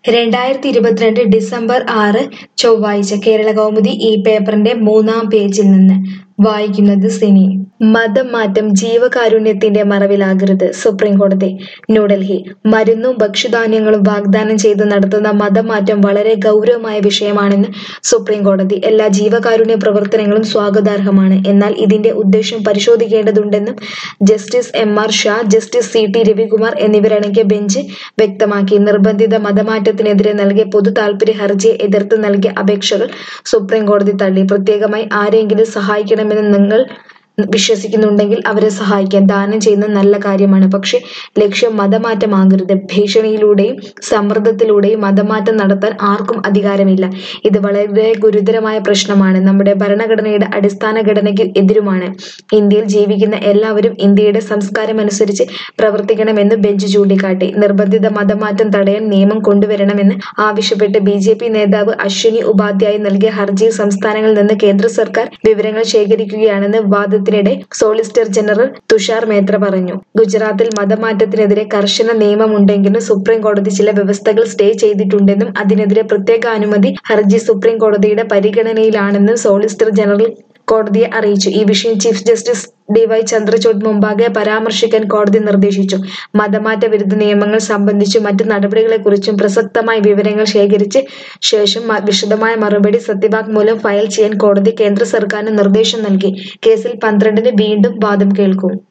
2022 December 6 ചൊവ്വാഴ്ച കേരളകൗമുദി ഈ പേപ്പറിന്റെ 3-ാം പേജിൽ നിന്ന് വായിക്കുന്നത് സിനി. മതം മാറ്റം ജീവകാരുണ്യത്തിന്റെ മറവിലാകരുത് സുപ്രീംകോടതി. ന്യൂഡൽഹി. മരുന്നും ഭക്ഷ്യധാന്യങ്ങളും വാഗ്ദാനം ചെയ്ത് നടത്തുന്ന മതമാറ്റം വളരെ ഗൗരവമായ വിഷയമാണെന്ന് സുപ്രീംകോടതി. എല്ലാ ജീവകാരുണ്യ പ്രവർത്തനങ്ങളും സ്വാഗതാർഹമാണ്. എന്നാൽ ഇതിന്റെ ഉദ്ദേശ്യം പരിശോധിക്കേണ്ടതുണ്ടെന്നും justice M R. Shah, justice C T. Ravikumar എന്നിവരടങ്ങിയ ബെഞ്ച് വ്യക്തമാക്കി. നിർബന്ധിത മതമാറ്റത്തിനെതിരെ നൽകിയ പൊതു താൽപര്യ ഹർജിയെ എതിർത്ത് നൽകിയ അപേക്ഷകൾ സുപ്രീംകോടതി തള്ളി. പ്രത്യേകമായി ആരെയെങ്കിലും സഹായിക്കണമെന്ന് നിങ്ങൾ വിശ്വസിക്കുന്നുണ്ടെങ്കിൽ അവരെ സഹായിക്കാൻ ദാനം ചെയ്യുന്നത് നല്ല കാര്യമാണ്. പക്ഷേ ലക്ഷ്യം മതമാറ്റമാകരുത്. ഭീഷണിയിലൂടെയും സമ്മർദ്ദത്തിലൂടെയും മതമാറ്റം നടത്താൻ ആർക്കും അധികാരമില്ല. ഇത് വളരെ ഗുരുതരമായ പ്രശ്നമാണ്. നമ്മുടെ ഭരണഘടനയുടെ അടിസ്ഥാന ഘടനയ്ക്ക് എതിരുമാണ്. ഇന്ത്യയിൽ ജീവിക്കുന്ന എല്ലാവരും ഇന്ത്യയുടെ സംസ്കാരമനുസരിച്ച് പ്രവർത്തിക്കണമെന്ന് ബെഞ്ച് ചൂണ്ടിക്കാട്ടി. നിർബന്ധിത മതമാറ്റം തടയാൻ നിയമം കൊണ്ടുവരണമെന്ന് ആവശ്യപ്പെട്ട് ബി.ജെ.പി. നേതാവ് അശ്വിനി ഉപാധ്യായ നൽകിയ ഹർജിയിൽ സംസ്ഥാനങ്ങളിൽ നിന്ന് കേന്ദ്ര സർക്കാർ വിവരങ്ങൾ ശേഖരിക്കുകയാണെന്ന് വാദത്തിനിടെ സോളിസിറ്റർ ജനറൽ തുഷാർ മേത്ത പറഞ്ഞു. ഗുജറാത്തിൽ മതമാറ്റത്തിനെതിരെ കർശന നിയമമുണ്ടെങ്കിലും സുപ്രീംകോടതി ചില വ്യവസ്ഥകൾ സ്റ്റേ ചെയ്തിട്ടുണ്ടെന്നും അതിനെതിരെ പ്രത്യേക അനുമതി ഹർജി സുപ്രീംകോടതിയുടെ പരിഗണനയിലാണെന്നും സോളിസിറ്റർ ജനറൽ കോടതിയെ അറിയിച്ചു. ഈ വിഷയം ചീഫ് ജസ്റ്റിസ് ഡി.വൈ. ചന്ദ്രചൂഡ് മുമ്പാകെ പരാമർശിക്കാൻ കോടതി നിർദ്ദേശിച്ചു. മതമാറ്റ വിരുദ്ധ നിയമങ്ങൾ സംബന്ധിച്ചും മറ്റ് നടപടികളെക്കുറിച്ചും പ്രസക്തമായ വിവരങ്ങൾ ശേഖരിച്ച ശേഷം വിശദമായ മറുപടി സത്യവാങ്മൂലം ഫയൽ ചെയ്യാൻ കോടതി കേന്ദ്ര സർക്കാരിന് നിർദ്ദേശം നൽകി. കേസിൽ 12-ന് വീണ്ടും വാദം കേൾക്കും.